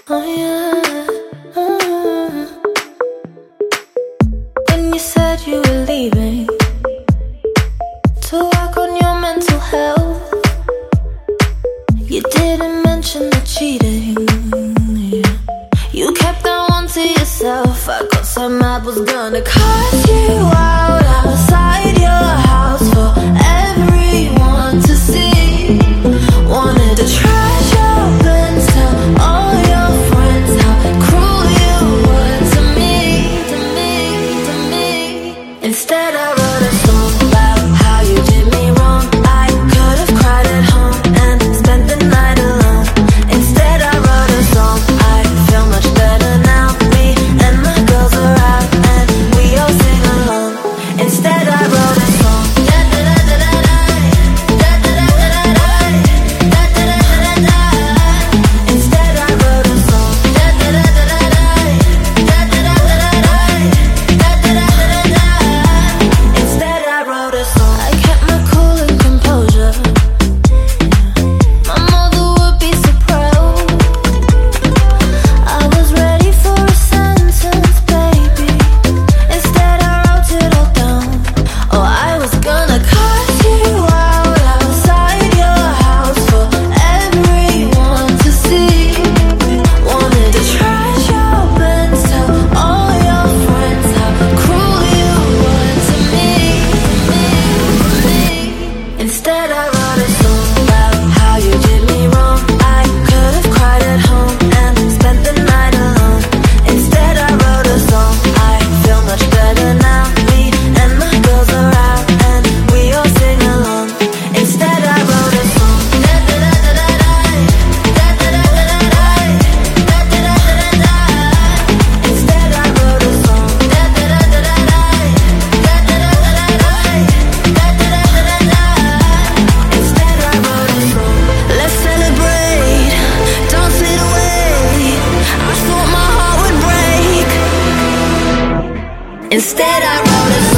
Oh yeah. When you said you were leaving to work on your mental health, you didn't mention the cheating. You kept that one to yourself. I got so mad, was gonna cut you out outside your house for everyone to see. Wanted to trash your bins, tell all your friends how cruel you were to me, to me, to me. Instead I wrote a song about how you did me wrong. I could have cried at home and spent the night alone. Instead I wrote a song, I feel much better now. Me and my girls are out and we all sing along. Instead I wrote a song. Instead I wrote a song about how you did me wrong. I could have cried at home and spent the night alone. Instead I wrote a song, I feel much better now. Me and my girls are out and we all sing along. Instead I wrote a song. Instead I wrote a song. Let's celebrate, don't sit away. I thought my heart would break. Instead I wrote a song.